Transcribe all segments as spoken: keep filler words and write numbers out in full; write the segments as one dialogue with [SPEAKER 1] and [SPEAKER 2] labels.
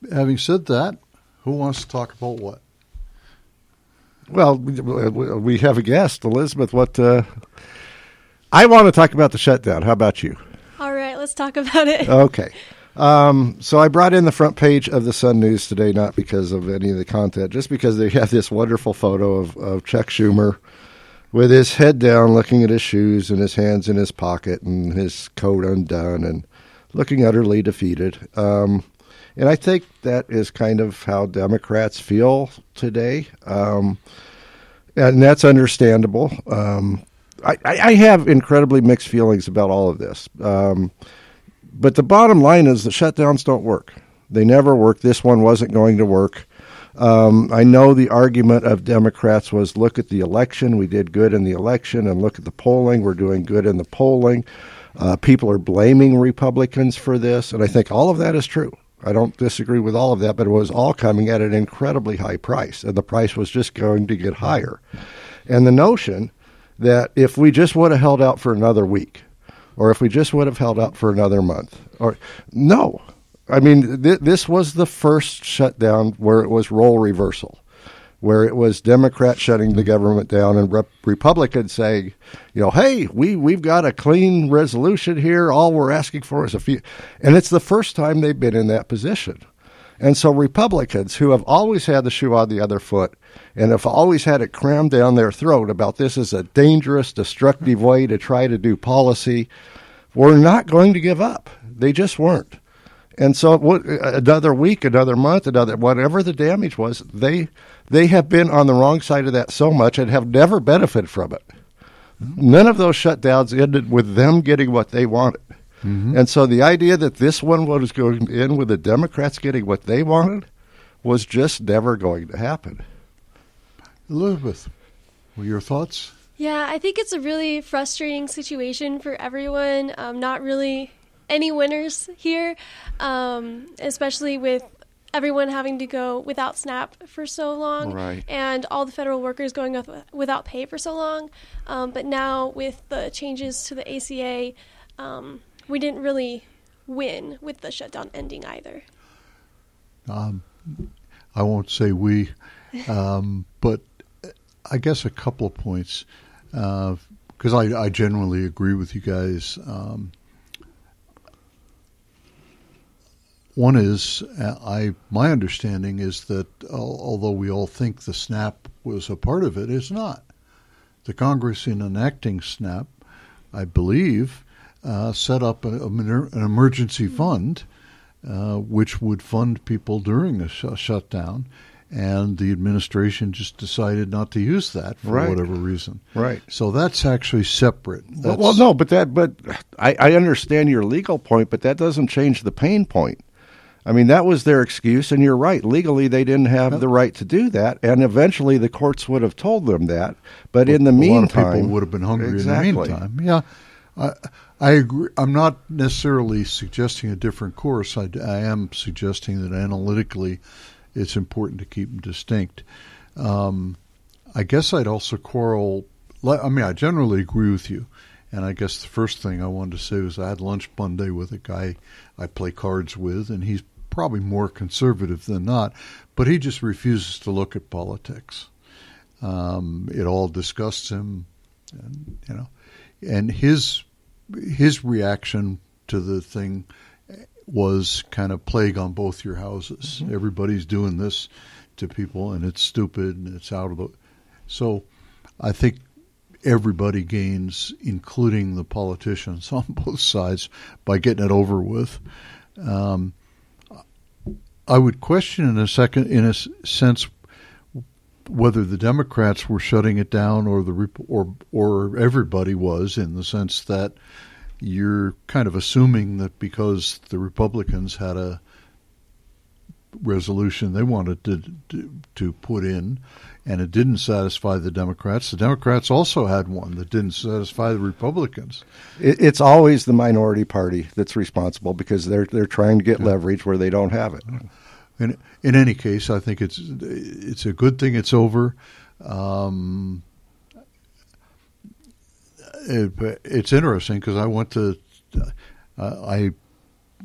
[SPEAKER 1] having said that, who wants to talk about what?
[SPEAKER 2] Well, we have a guest, Elizabeth. What? Uh, I want to talk about the shutdown. How about you?
[SPEAKER 3] All right, let's talk about it.
[SPEAKER 2] Okay. Um, so I brought in the front page of the Sun News today, not because of any of the content, just because they have this wonderful photo of, of Chuck Schumer with his head down, looking at his shoes and his hands in his pocket and his coat undone and looking utterly defeated. Um, and I think that is kind of how Democrats feel today. Um, and that's understandable. Um, I, I have incredibly mixed feelings about all of this. Um, but the bottom line is that shutdowns don't work. They never work. This one wasn't going to work. Um, I know the argument of Democrats was, look at the election. We did good in the election, and look at the polling. We're doing good in the polling. Uh, people are blaming Republicans for this, and I think all of that is true. I don't disagree with all of that, but it was all coming at an incredibly high price, and the price was just going to get higher. And the notion that if we just would have held out for another week, or if we just would have held out for another month, or no. I mean, th- this was the first shutdown where it was role reversal, where it was Democrats shutting the government down and rep- Republicans saying, you know, hey, we, we've got a clean resolution here. All we're asking for is a few. And it's the first time they've been in that position. And so Republicans, who have always had the shoe on the other foot and have always had it crammed down their throat about this is a dangerous, destructive way to try to do policy, were not going to give up. They just weren't. And so what, another week, another month, another whatever the damage was, they they have been on the wrong side of that so much and have never benefited from it. Mm-hmm. None of those shutdowns ended with them getting what they wanted. Mm-hmm. And so the idea that this one was going to end with the Democrats getting what they wanted was just never going to happen.
[SPEAKER 1] Elizabeth, what are your thoughts?
[SPEAKER 3] Yeah, I think it's a really frustrating situation for everyone. Um, not really any winners here, um, especially with everyone having to go without SNAP for so long,
[SPEAKER 2] right,
[SPEAKER 3] and all the federal workers going up without pay for so long. Um, but now with the changes to the A C A, um, we didn't really win with the shutdown ending either.
[SPEAKER 1] Um, I won't say we, um, but I guess a couple of points, because uh, I, I generally agree with you guys. Um, One is, uh, I my understanding is that uh, although we all think the SNAP was a part of it, it's not. The Congress, in enacting SNAP, I believe, uh, set up a, a, an emergency fund uh, which would fund people during a sh- shutdown, and the administration just decided not to use that for
[SPEAKER 2] right.
[SPEAKER 1] whatever reason.
[SPEAKER 2] Right.
[SPEAKER 1] So that's actually separate. That's,
[SPEAKER 2] well, well, no, but that, but I, I understand your legal point, but that doesn't change the pain point. I mean, that was their excuse, and you're right. Legally, they didn't have the right to do that, and eventually the courts would have told them that. But in the
[SPEAKER 1] a
[SPEAKER 2] meantime,
[SPEAKER 1] lot of people would have been hungry
[SPEAKER 2] exactly.
[SPEAKER 1] in the meantime. Yeah, I, I agree. I'm not necessarily suggesting a different course. I, I am suggesting that analytically, it's important to keep them distinct. Um, I guess I'd also quarrel. I mean, I generally agree with you. And I guess the first thing I wanted to say was I had lunch Monday with a guy I play cards with, and he's probably more conservative than not, but he just refuses to look at politics. Um, it all disgusts him, and, you know, and his his reaction to the thing was kind of plague on both your houses. Mm-hmm. Everybody's doing this to people, and it's stupid, and it's out of the. So, I think everybody gains, including the politicians on both sides, by getting it over with. Um, I would question in a second, in a sense, whether the Democrats were shutting it down or the or or everybody was, in the sense that you're kind of assuming that because the Republicans had a resolution they wanted to to, to put in, and it didn't satisfy the Democrats. The Democrats also had one that didn't satisfy the Republicans.
[SPEAKER 2] It's always the minority party that's responsible because they're they're trying to get yeah. leverage where they don't have it.
[SPEAKER 1] In in any case, I think it's it's a good thing it's over. Um, it, it's interesting because I went to uh, I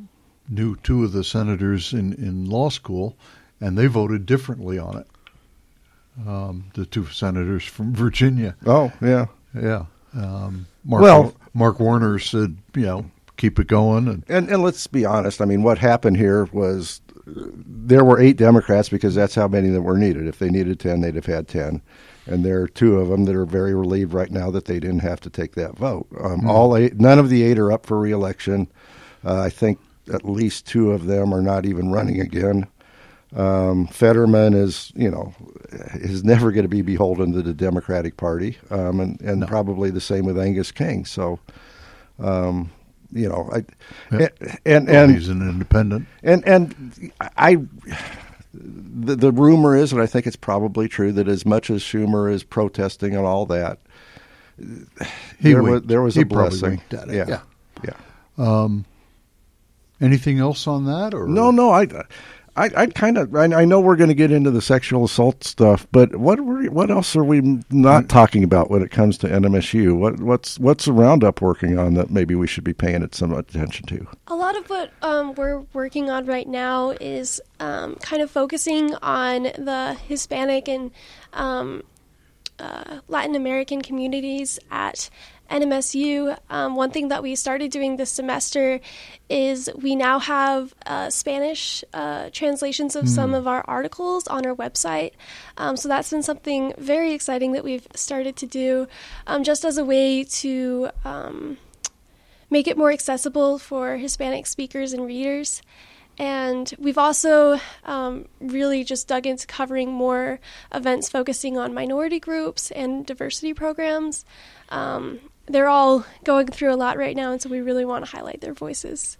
[SPEAKER 1] knew two of the senators in, in law school, and they voted differently on it. Um, the two senators from Virginia.
[SPEAKER 2] Oh, yeah.
[SPEAKER 1] Yeah. Um, Mark,
[SPEAKER 2] Well-
[SPEAKER 1] Mark Warner said, you know, keep it going. And
[SPEAKER 2] And and let's be honest. I mean, what happened here was uh, there were eight Democrats because that's how many that were needed. If they needed ten, they'd have had ten. And there are two of them that are very relieved right now that they didn't have to take that vote. Um,
[SPEAKER 1] Mm.
[SPEAKER 2] All eight, none of the eight are up for reelection. Uh, I think at least two of them are not even running again. Um, Fetterman is, you know, is never going to be beholden to the Democratic Party, um, and and
[SPEAKER 1] No.
[SPEAKER 2] probably the same with Angus King. So, um, you know, I
[SPEAKER 1] Yeah.
[SPEAKER 2] and and
[SPEAKER 1] well,
[SPEAKER 2] and,
[SPEAKER 1] he's an independent.
[SPEAKER 2] and and I. The, the rumor is, and I think it's probably true, that as much as Schumer is protesting and all that,
[SPEAKER 1] He
[SPEAKER 2] there was
[SPEAKER 1] winked.
[SPEAKER 2] there was
[SPEAKER 1] He
[SPEAKER 2] a
[SPEAKER 1] probably
[SPEAKER 2] blessing.
[SPEAKER 1] winked at it.
[SPEAKER 2] Yeah,
[SPEAKER 1] Yeah.
[SPEAKER 2] yeah.
[SPEAKER 1] Anything else on that? Or
[SPEAKER 2] No, no, I, I, I kind of, I, I know we're going to get into the sexual assault stuff, but what, were, what else are we not talking about when it comes to N M S U? What, what's, what's the Roundup working on that maybe we should be paying it some attention to?
[SPEAKER 3] A lot of what um, we're working on right now is um, kind of focusing on the Hispanic and um, uh, Latin American communities at N M S U. Um, one thing that we started doing this semester is we now have uh, Spanish uh, translations of some of our articles on our website. Um, so that's been something very exciting that we've started to do, um, just as a way to um, make it more accessible for Hispanic speakers and readers. And we've also um, really just dug into covering more events focusing on minority groups and diversity programs. Um, they're all going through a lot right now, and so we really want to highlight their voices.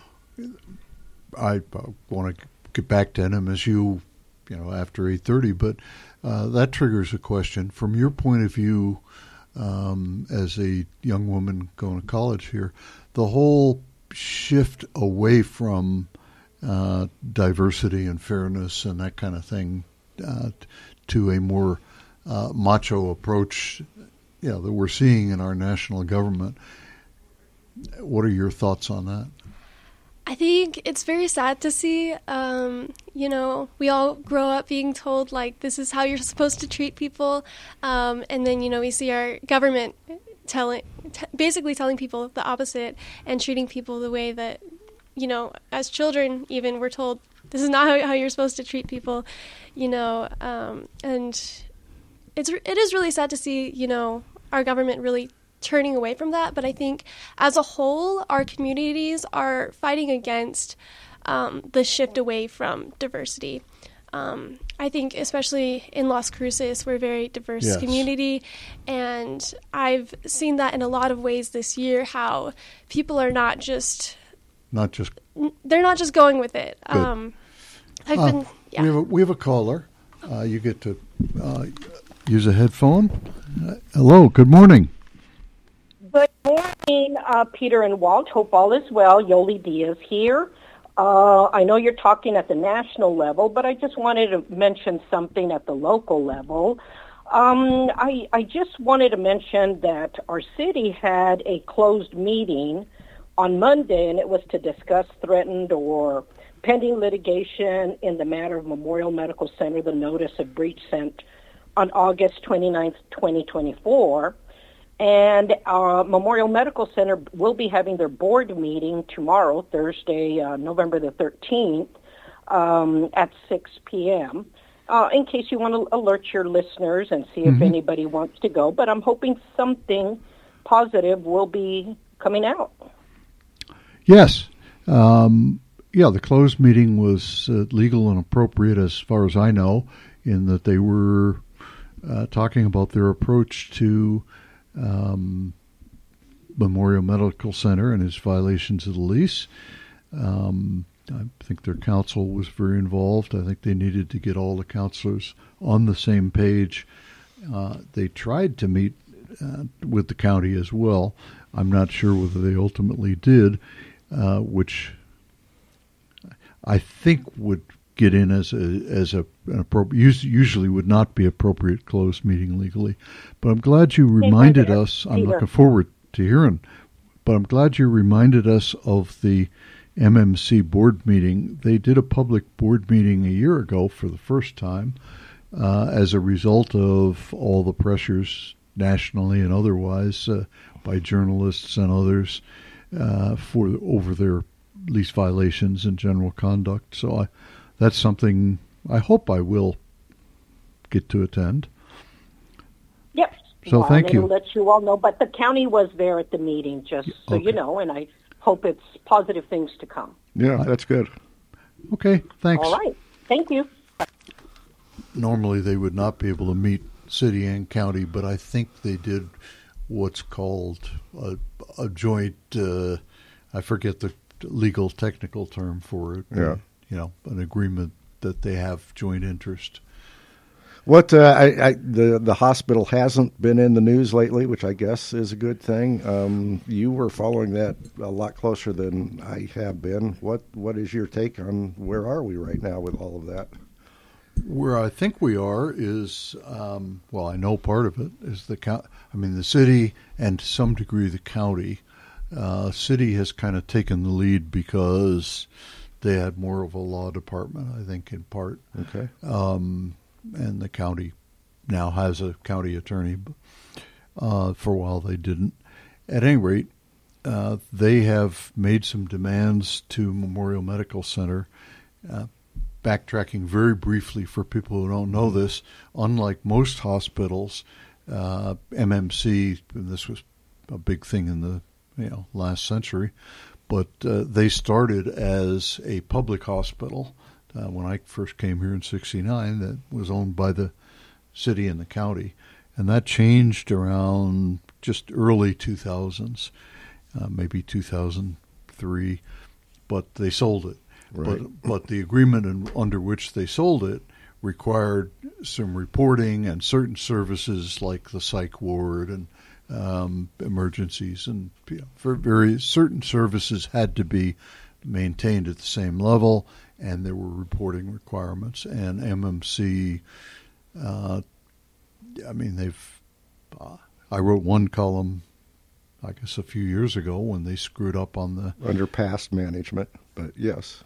[SPEAKER 1] I uh, want to get back to N M S U, you know, after eight thirty, but uh, that triggers a question. From your point of view, um, as a young woman going to college here, the whole shift away from uh, diversity and fairness and that kind of thing uh, to a more uh, macho approach, you know, that we're seeing in our national government. What are your thoughts on that?
[SPEAKER 3] I think it's very sad to see. Um, you know, we all grow up being told, like, this is how you're supposed to treat people. Um, and then, you know, we see our government telling, t- basically telling people the opposite and treating people the way that, you know, as children even, we're told this is not how, how you're supposed to treat people, you know. Um, and it's it is really sad to see, you know, our government really turning away from that. But I think as a whole, our communities are fighting against um, the shift away from diversity. Um, I think especially in Las Cruces, we're a very diverse
[SPEAKER 1] Yes.
[SPEAKER 3] community, and I've seen that in a lot of ways this year, how people are not just,
[SPEAKER 1] Not just
[SPEAKER 3] they're not just going with it.
[SPEAKER 1] Good.
[SPEAKER 3] Um, I've
[SPEAKER 1] Uh,
[SPEAKER 3] been, yeah.
[SPEAKER 1] We have a, we have a caller. Uh, you get to uh, use a headphone. Uh, hello. Good morning.
[SPEAKER 4] Good morning, uh, Peter and Walt. Hope all is well. Yoli Diaz here. Uh, I know you're talking at the national level, but I just wanted to mention something at the local level. Um, I, I just wanted to mention that our city had a closed meeting on Monday, and it was to discuss threatened or pending litigation in the matter of Memorial Medical Center, the notice of breach sent on August twenty-ninth, twenty twenty-four. And uh, Memorial Medical Center will be having their board meeting tomorrow, Thursday, uh, November the thirteenth, um, at six p.m., uh, in case you want to alert your listeners and see if
[SPEAKER 1] Mhm.
[SPEAKER 4] anybody wants to go. But I'm hoping something positive will be coming out.
[SPEAKER 1] Yes. Um, yeah, the closed meeting was uh, legal and appropriate as far as I know, in that they were uh, talking about their approach to um, Memorial Medical Center and its violations of the lease. Um, I think their council was very involved. I think they needed to get all the councilors on the same page. Uh, they tried to meet uh, with the county as well. I'm not sure whether they ultimately did, uh, which I think would get in as a as a an appropriate, usually would not be appropriate closed meeting legally. But I'm glad you reminded us. I'm
[SPEAKER 4] Peter.
[SPEAKER 1] looking forward to hearing. But I'm glad you reminded us of the M M C board meeting. They did a public board meeting a year ago for the first time uh, as a result of all the pressures nationally and otherwise uh, by journalists and others uh, for over their lease violations and general conduct. So I, that's something I hope I will get to attend.
[SPEAKER 4] Yep.
[SPEAKER 1] So
[SPEAKER 4] well,
[SPEAKER 1] thank you.
[SPEAKER 4] I'll let you all know. But the county was there at the meeting, just so
[SPEAKER 1] okay.
[SPEAKER 4] you know, and I hope it's positive things to come.
[SPEAKER 2] Yeah, that's good.
[SPEAKER 1] Okay, thanks.
[SPEAKER 4] All right. Thank you.
[SPEAKER 1] Normally they would not be able to meet city and county, but I think they did what's called a, a joint, uh, I forget the legal technical term for it.
[SPEAKER 2] Yeah.
[SPEAKER 1] You know, an agreement that they have joint interest.
[SPEAKER 2] What uh, I, I, the the hospital hasn't been in the news lately, which I guess is a good thing. Um, you were following that a lot closer than I have been. What what is your take on where are we right now with all of that?
[SPEAKER 1] Where I think we are is, um, well, I know part of it is the county. I mean, the city and to some degree the county. Uh, city has kind of taken the lead because they had more of a law department, I think, in part.
[SPEAKER 2] Okay.
[SPEAKER 1] Um, and the county now has a county attorney. Uh, for a while they didn't. At any rate, uh, they have made some demands to Memorial Medical Center. Uh, backtracking very briefly for people who don't know this, unlike most hospitals, uh, M M C, and this was a big thing in the you know last century, but uh, they started as a public hospital. Uh, when I first came here in sixty-nine, that was owned by the city and the county. And that changed around just early two thousands, uh, maybe two thousand three, but they sold it.
[SPEAKER 2] Right.
[SPEAKER 1] But, but the agreement in, under which they sold it required some reporting and certain services like the psych ward and um, emergencies. And you know, for various, certain services had to be maintained at the same level, and there were reporting requirements. And M M C, uh, I mean, they've. Uh, I wrote one column, I guess, a few years ago when they screwed up on the
[SPEAKER 2] under past management. But yes,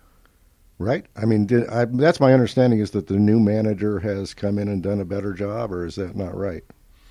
[SPEAKER 2] right. I mean, did, I, that's my understanding is that the new manager has come in and done a better job, or is that not right?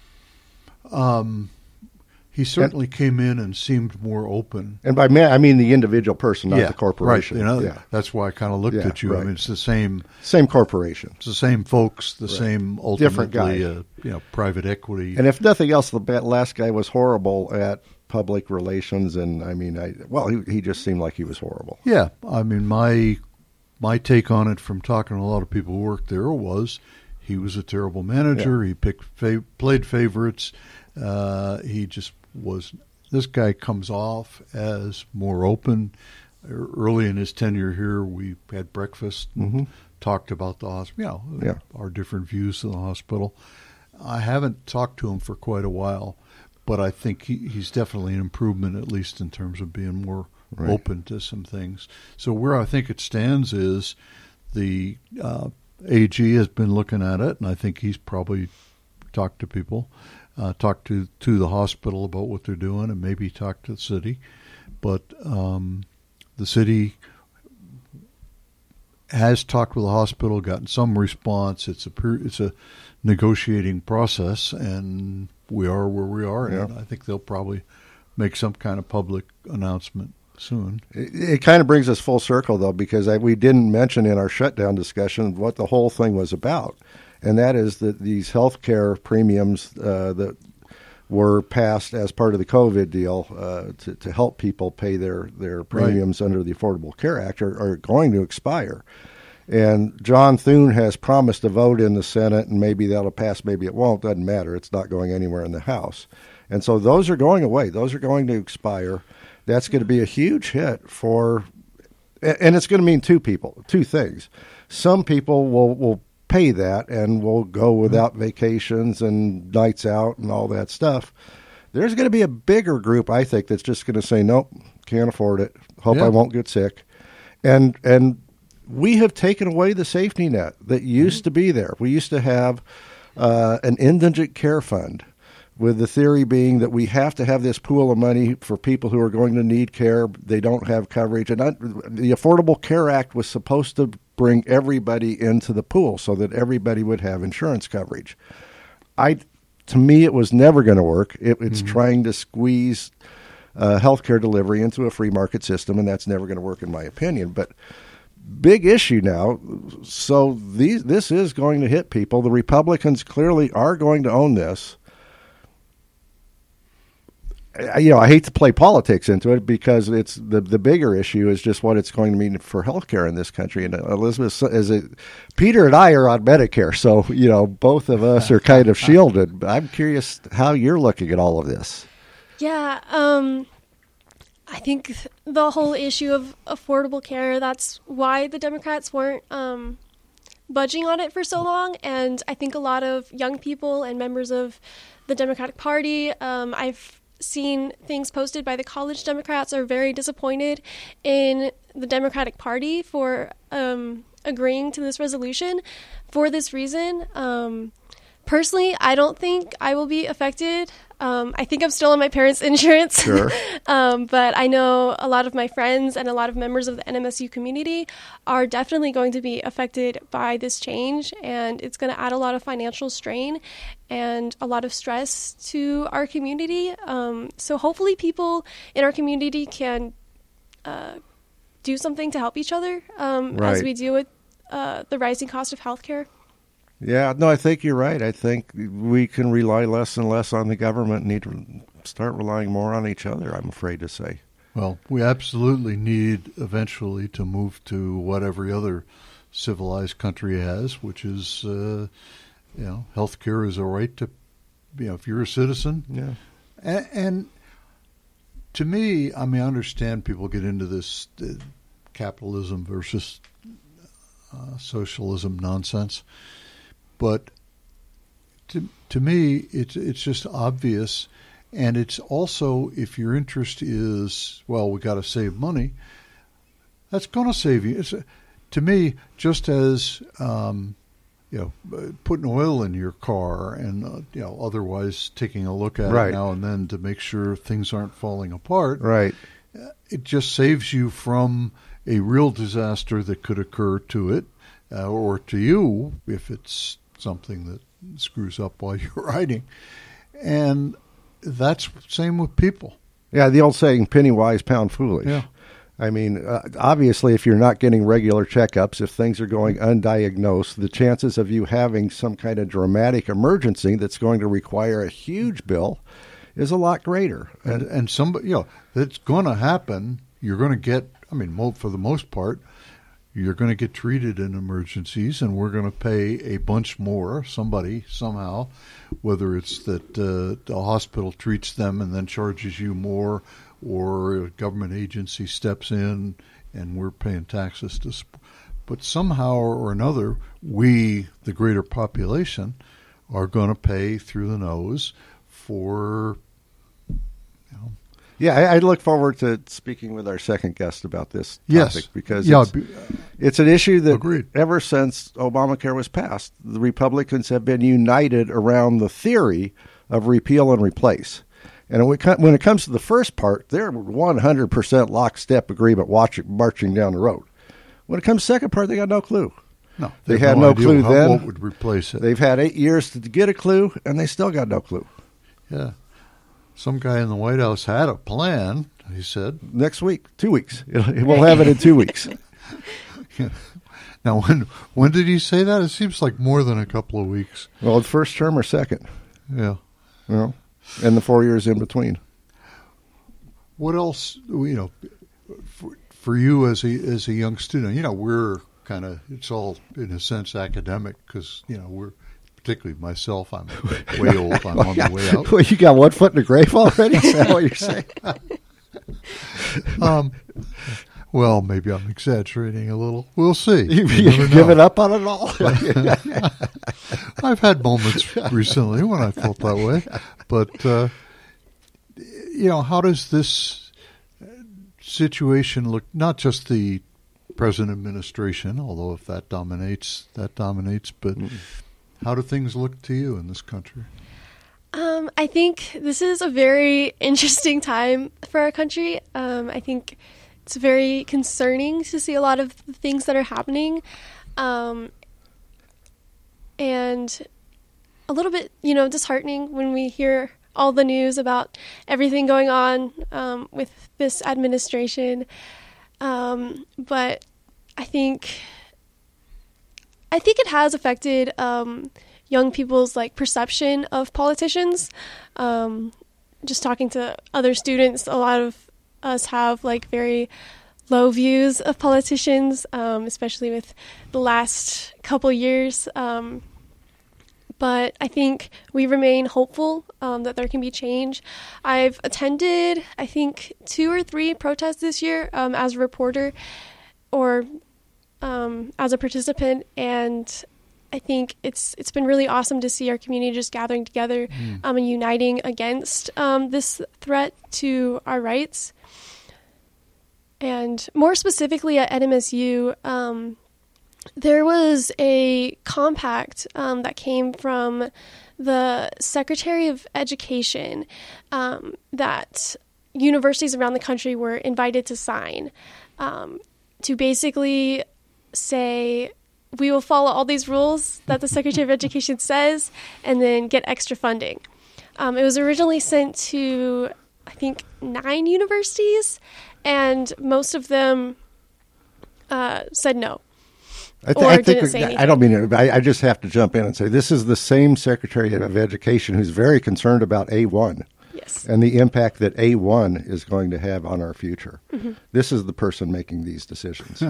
[SPEAKER 1] Um. He certainly and, came in and seemed more open.
[SPEAKER 2] And by man, I mean the individual person, not
[SPEAKER 1] yeah,
[SPEAKER 2] the corporation.
[SPEAKER 1] Right. You know,
[SPEAKER 2] yeah.
[SPEAKER 1] That's why I kind of looked
[SPEAKER 2] yeah,
[SPEAKER 1] at you.
[SPEAKER 2] Right.
[SPEAKER 1] I mean, it's the same
[SPEAKER 2] same corporation.
[SPEAKER 1] It's the same folks, the right. same ultimately,
[SPEAKER 2] different guy.
[SPEAKER 1] Uh, you know, private equity.
[SPEAKER 2] And if nothing else, the last guy was horrible at public relations. And I mean, I well, he he just seemed like he was horrible.
[SPEAKER 1] Yeah, I mean, my my take on it from talking to a lot of people who worked there was he was a terrible manager. Yeah. He picked fa- played favorites. Uh, he just was. This guy comes off as more open. Early in his tenure here, we had breakfast and
[SPEAKER 2] mm-hmm.
[SPEAKER 1] talked about the hospital, you know,
[SPEAKER 2] yeah.
[SPEAKER 1] our different views of the hospital. I haven't talked to him for quite a while, but I think he, he's definitely an improvement, at least in terms of being more right. open to some things. So where I think it stands is the uh, A G has been looking at it, and I think he's probably talked to people. Uh, talk to, to the hospital about what they're doing and maybe talk to the city. But um, the city has talked with the hospital, gotten some response. It's a it's a negotiating process, and we are where we are.
[SPEAKER 2] Yeah.
[SPEAKER 1] And I think they'll probably make some kind of public announcement soon.
[SPEAKER 2] It, it kind of brings us full circle, though, because I, we didn't mention in our shutdown discussion what the whole thing was about. And that is that these health care premiums uh, that were passed as part of the COVID deal uh, to, to help people pay their, their premiums right. under the Affordable Care Act are, are going to expire. And John Thune has promised a vote in the Senate, and maybe that'll pass, maybe it won't. Doesn't matter. It's not going anywhere in the House. And so those are going away. Those are going to expire. That's going to be a huge hit for, and it's going to mean two people, two things. Some people will, will pay that and will go without vacations and nights out and all that stuff. There's going to be a bigger group, I think, that's just going to say, nope, can't afford it. Hope yeah. I won't get sick. And and we have taken away the safety net that used mm-hmm. to be there. We used to have uh, an indigent care fund with the theory being that we have to have this pool of money for people who are going to need care. They don't have coverage. And that, the Affordable Care Act was supposed to bring everybody into the pool so that everybody would have insurance coverage. I, to me, it was never going to work. It, it's mm-hmm. trying to squeeze uh, healthcare delivery into a free market system, and that's never going to work in my opinion. But big issue now. So these, this is going to hit people. The Republicans clearly are going to own this. You know, I hate to play politics into it because it's the the bigger issue is just what it's going to mean for healthcare in this country. And Elizabeth, is it Peter and I are on Medicare, so you know both of us are kind of shielded. I'm curious how you're looking at all of this.
[SPEAKER 3] Yeah, um, I think the whole issue of affordable care, that's why the Democrats weren't um, budging on it for so long. And I think a lot of young people and members of the Democratic Party, um, I've seen things posted by the college Democrats, are very disappointed in the Democratic Party for um, agreeing to this resolution for this reason. Um, personally, I don't think I will be affected. Um, I think I'm still on my parents' insurance,
[SPEAKER 2] sure.
[SPEAKER 3] um, but I know a lot of my friends and a lot of members of the N M S U community are definitely going to be affected by this change, and it's going to add a lot of financial strain and a lot of stress to our community. Um, so hopefully people in our community can uh, do something to help each other um,
[SPEAKER 2] right.
[SPEAKER 3] as we deal with uh, the rising cost of healthcare.
[SPEAKER 2] Yeah, no, I think you're right. I think we can rely less and less on the government and need to start relying more on each other, I'm afraid to say.
[SPEAKER 1] Well, we absolutely need eventually to move to what every other civilized country has, which is, uh, you know, health care is a right to, you know, if you're a citizen.
[SPEAKER 2] Yeah.
[SPEAKER 1] And, and to me, I mean, I understand people get into this uh, capitalism versus uh, socialism nonsense. But to to me, it's it's just obvious, and it's also, if your interest is, well, we got to save money, that's going to save you. It's, to me, just as um, you know, putting oil in your car and uh, you know, otherwise taking a look at
[SPEAKER 2] right.
[SPEAKER 1] it now and then to make sure things aren't falling apart.
[SPEAKER 2] Right.
[SPEAKER 1] It just saves you from a real disaster that could occur to it uh, or to you if it's something that screws up while you're riding. And that's the same with people.
[SPEAKER 2] Yeah, the old saying, penny wise, pound foolish.
[SPEAKER 1] Yeah.
[SPEAKER 2] I mean, uh, obviously, if you're not getting regular checkups, if things are going undiagnosed, the chances of you having some kind of dramatic emergency that's going to require a huge bill is a lot greater.
[SPEAKER 1] And, and somebody, you know, that's going to happen. You're going to get, I mean, mo- for the most part, you're going to get treated in emergencies, and we're going to pay a bunch more, somebody, somehow, whether it's that uh, the hospital treats them and then charges you more, or a government agency steps in and we're paying taxes to support. But somehow or another, we, the greater population, are going to pay through the nose for, you know.
[SPEAKER 2] Yeah, I, I look forward to speaking with our second guest about this topic,
[SPEAKER 1] yes.
[SPEAKER 2] because
[SPEAKER 1] yeah,
[SPEAKER 2] it's, it's an issue that
[SPEAKER 1] agreed.
[SPEAKER 2] Ever since Obamacare was passed, the Republicans have been united around the theory of repeal and replace. And when it comes to the first part, they're one hundred percent lockstep agreement watching, marching down the road. When it comes to the second part, they got no clue.
[SPEAKER 1] No,
[SPEAKER 2] they, they had no, no clue
[SPEAKER 1] how,
[SPEAKER 2] then.
[SPEAKER 1] What would replace it?
[SPEAKER 2] They've had eight years to get a clue, and they still got no clue.
[SPEAKER 1] Yeah. Some guy in the White House had a plan, he said.
[SPEAKER 2] Next week, two weeks. We'll have it in two weeks.
[SPEAKER 1] Yeah. Now, when when did he say that? It seems like more than a couple of weeks.
[SPEAKER 2] Well, the first term or second.
[SPEAKER 1] Yeah.
[SPEAKER 2] You know, and the four years in between.
[SPEAKER 1] What else, you know, for, for you as a as a young student, you know, we're kind of, it's all in a sense academic because, you know, we're, particularly myself, I'm way old, I'm on the way out.
[SPEAKER 2] Well, you got one foot in the grave already? Is that what you're saying?
[SPEAKER 1] um, well, maybe I'm exaggerating a little. We'll see.
[SPEAKER 2] You've you given up on it all?
[SPEAKER 1] I've had moments recently when I felt that way. But, uh, you know, how does this situation look, not just the present administration, although if that dominates, that dominates, but mm. how do things look to you in this country?
[SPEAKER 3] Um, I think this is a very interesting time for our country. Um, I think it's very concerning to see a lot of the things that are happening. Um, and a little bit, you know, disheartening when we hear all the news about everything going on um, with this administration. Um, but I think, I think it has affected um, young people's like perception of politicians. Um, just talking to other students, a lot of us have like very low views of politicians, um, especially with the last couple years. Um, but I think we remain hopeful um, that there can be change. I've attended, I think, two or three protests this year um, as a reporter or um, as a participant, and I think it's it's been really awesome to see our community just gathering together mm. um, and uniting against um, this threat to our rights. And more specifically at N M S U, um, there was a compact um, that came from the Secretary of Education um, that universities around the country were invited to sign um, to basically say, we will follow all these rules that the Secretary of Education says and then get extra funding. Um, it was originally sent to, I think, nine universities, and most of them uh, said no.
[SPEAKER 2] I, th-
[SPEAKER 3] or
[SPEAKER 2] I think
[SPEAKER 3] didn't say anything.
[SPEAKER 2] I don't mean it, but I, I just have to jump in and say this is the same Secretary of Education who's very concerned about A one.
[SPEAKER 3] Yes.
[SPEAKER 2] And the impact that A one is going to have on our future.
[SPEAKER 3] Mm-hmm.
[SPEAKER 2] This is the person making these decisions.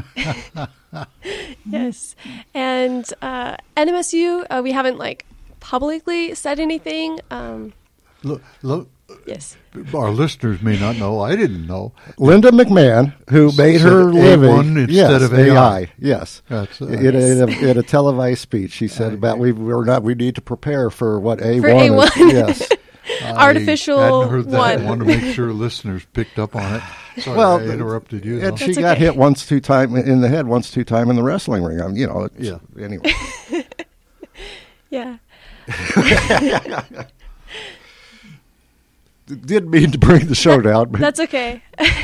[SPEAKER 3] Yes. And uh, N M S U, uh, we haven't like publicly said anything. Um,
[SPEAKER 1] look, look,
[SPEAKER 3] yes.
[SPEAKER 1] Our listeners may not know. I didn't know.
[SPEAKER 2] Linda McMahon, who made her living
[SPEAKER 1] A one instead
[SPEAKER 2] yes,
[SPEAKER 1] of A I.
[SPEAKER 2] Yes,
[SPEAKER 1] That's, uh,
[SPEAKER 2] in, a, in, a, in a televised speech, she said about we we're not we need to prepare for what A one
[SPEAKER 3] For A one.
[SPEAKER 2] is. Yes.
[SPEAKER 3] Artificial
[SPEAKER 1] I hadn't heard that.
[SPEAKER 3] one.
[SPEAKER 1] I wanted to make sure listeners picked up on it. Sorry,
[SPEAKER 2] Well,
[SPEAKER 1] I interrupted you.
[SPEAKER 2] And
[SPEAKER 1] though.
[SPEAKER 2] she
[SPEAKER 3] That's
[SPEAKER 2] got
[SPEAKER 3] okay.
[SPEAKER 2] hit once, two time in the head, once, two time in the wrestling ring. I mean, you know, it's,
[SPEAKER 1] Yeah.
[SPEAKER 2] Anyway,
[SPEAKER 3] Yeah.
[SPEAKER 2] didn't mean to bring the show down, but
[SPEAKER 3] That's okay.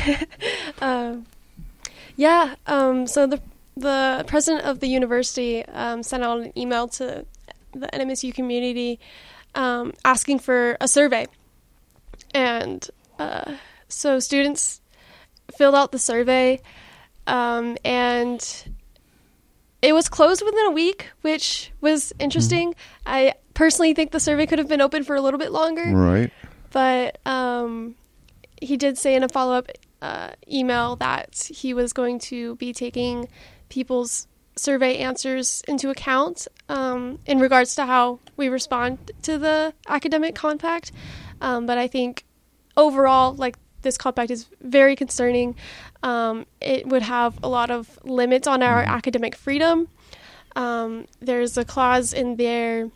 [SPEAKER 3] um, yeah. Um, so the the president of the university um, sent out an email to the N M S U community um, asking for a survey, and uh, so students filled out the survey, um, and it was closed within a week, which was interesting. Mm-hmm. I personally think the survey could have been open for a little bit longer.
[SPEAKER 2] right.
[SPEAKER 3] But um, he did say in a follow-up uh, email that he was going to be taking people's survey answers into account um, in regards to how we respond to the academic compact. Um, but I think overall, like, this compact is very concerning. Um, it would have a lot of limits on our academic freedom. Um, there's a clause in there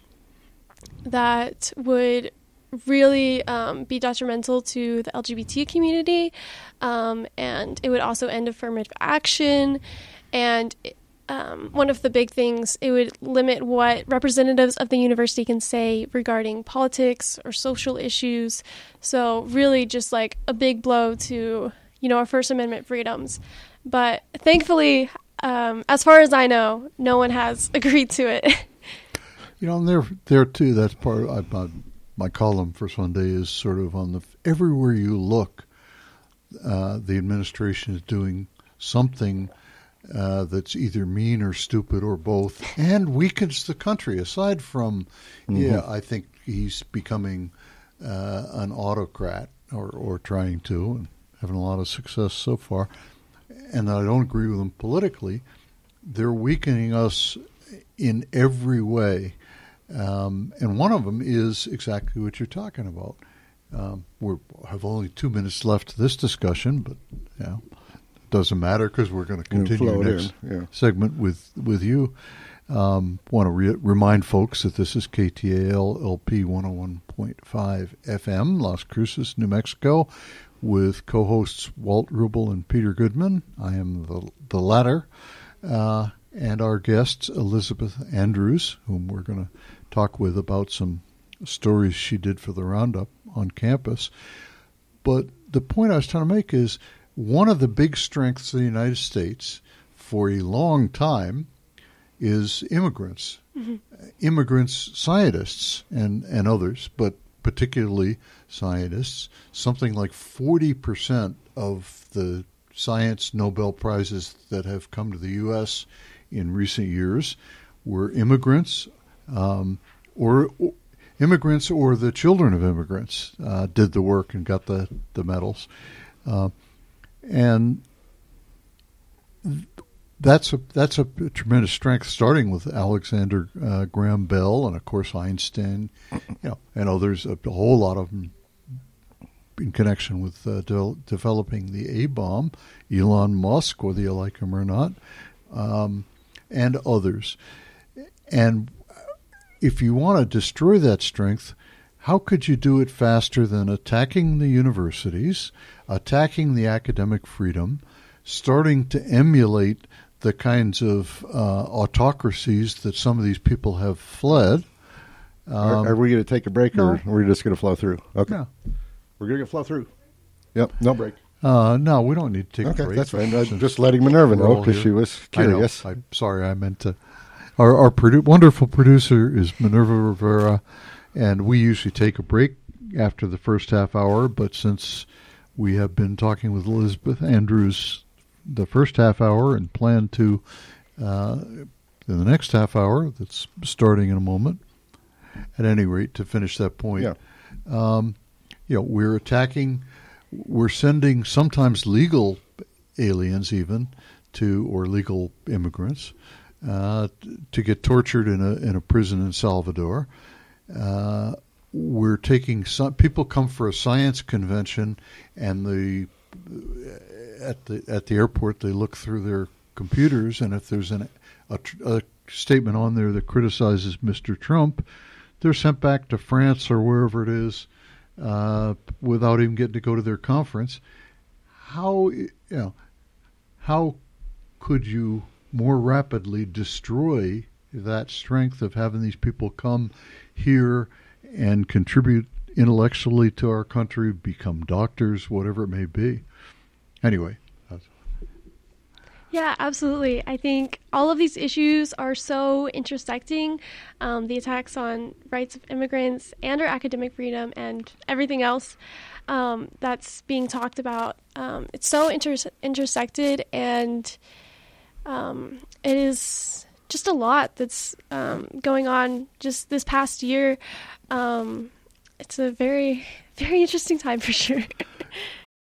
[SPEAKER 3] that would really um, be detrimental to the L G B T community, um, and it would also end affirmative action. And um, one of the big things, it would limit what representatives of the university can say regarding politics or social issues. So really just like a big blow to, you know, our First Amendment freedoms. But thankfully, um, as far as I know, no one has agreed to it.
[SPEAKER 1] You know, and there, there too, that's part of I, I, my column for Sunday is sort of on the, everywhere you look, uh, the administration is doing something uh, that's either mean or stupid or both, and weakens the country. Aside from, mm-hmm. yeah, I think he's becoming uh, an autocrat or, or trying to, and having a lot of success so far, and I don't agree with them politically. They're weakening us in every way. Um, and one of them is exactly what you're talking about. Um, we have only two minutes left to this discussion, but yeah, it doesn't matter because we're going to continue next
[SPEAKER 2] yeah.
[SPEAKER 1] segment with with you. Um, want to re- remind folks that this is K T A L L P one oh one point five F M, Las Cruces, New Mexico, with co-hosts Walt Rubel and Peter Goodman. I am the the latter, uh, and our guests Elizabeth Andrews, whom we're going to talk with about some stories she did for the Roundup on campus. But the point I was trying to make is one of the big strengths of the United States for a long time is immigrants. Mm-hmm. Immigrants, scientists, and, and others, but particularly scientists. Something like forty percent of the science Nobel Prizes that have come to the U S in recent years were immigrants, um, or, or immigrants or the children of immigrants uh, did the work and got the, the medals. Uh, and that's a that's a tremendous strength, starting with Alexander uh, Graham Bell and, of course, Einstein, you know, and others, a, a whole lot of them in connection with uh, de- developing the A-bomb, Elon Musk, whether you like him or not, um, and others. And if you want to destroy that strength, how could you do it faster than attacking the universities, attacking the academic freedom, starting to emulate the kinds of uh, autocracies that some of these people have fled? Um,
[SPEAKER 2] are, are we going to take a break, or
[SPEAKER 1] no.
[SPEAKER 2] are we just going to flow through? Okay.
[SPEAKER 1] No.
[SPEAKER 2] We're going to flow through. Yep, no break.
[SPEAKER 1] Uh, no, we don't need to take
[SPEAKER 2] okay,
[SPEAKER 1] a break.
[SPEAKER 2] That's fine. I'm just letting Minerva know because she was curious.
[SPEAKER 1] I know. I'm sorry, I meant to. Our, our produ- wonderful producer is Minerva Rivera, and we usually take a break after the first half hour, but since we have been talking with Elizabeth Andrews the first half hour and plan to uh, in the next half hour, that's starting in a moment, at any rate, to finish that point,
[SPEAKER 2] yeah.
[SPEAKER 1] um, you know, we're attacking, we're sending sometimes legal aliens even to, or legal immigrants, uh, to get tortured in a in a prison in Salvador. Uh, we're taking some people come for a science convention, and the at the at the airport they look through their computers, and if there's an, a, a statement on there that criticizes Mister Trump, they're sent back to France or wherever it is uh, without even getting to go to their conference. How you know how could you more rapidly destroy that strength of having these people come here and contribute intellectually to our country, become doctors, whatever it may be? Anyway. That's...
[SPEAKER 3] Yeah, absolutely. I think all of these issues are so intersecting. Um, the attacks on rights of immigrants and our academic freedom and everything else um, that's being talked about. Um, it's so inter- intersected, and um, it is just a lot that's um, going on just this past year. Um, it's a very, very interesting time for sure.